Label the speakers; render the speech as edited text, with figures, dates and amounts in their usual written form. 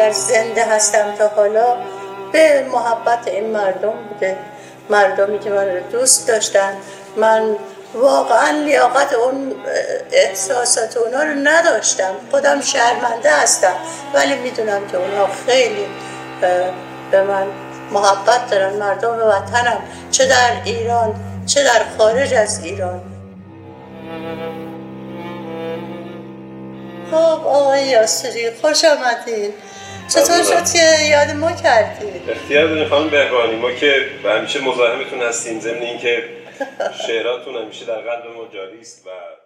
Speaker 1: اگر زنده هستم تا حالا به محبت این مردم بوده، مردمی که من رو دوست داشتن. من واقعا لیاقت اون احساسات اونا رو نداشتم، خودم شرمنده هستم، ولی میدونم که اونا خیلی به من محبت دارن، مردم وطنم، چه در ایران چه در خارج از ایران. خب آقای یاسری خوش آمدین. چطور شد که یاد ما کردید؟
Speaker 2: اختیار دارین خانم بهبانی، ما که همیشه مزاحمتون هستیم، ضمن اینکه شعراتون همیشه در قلب ما جاری است و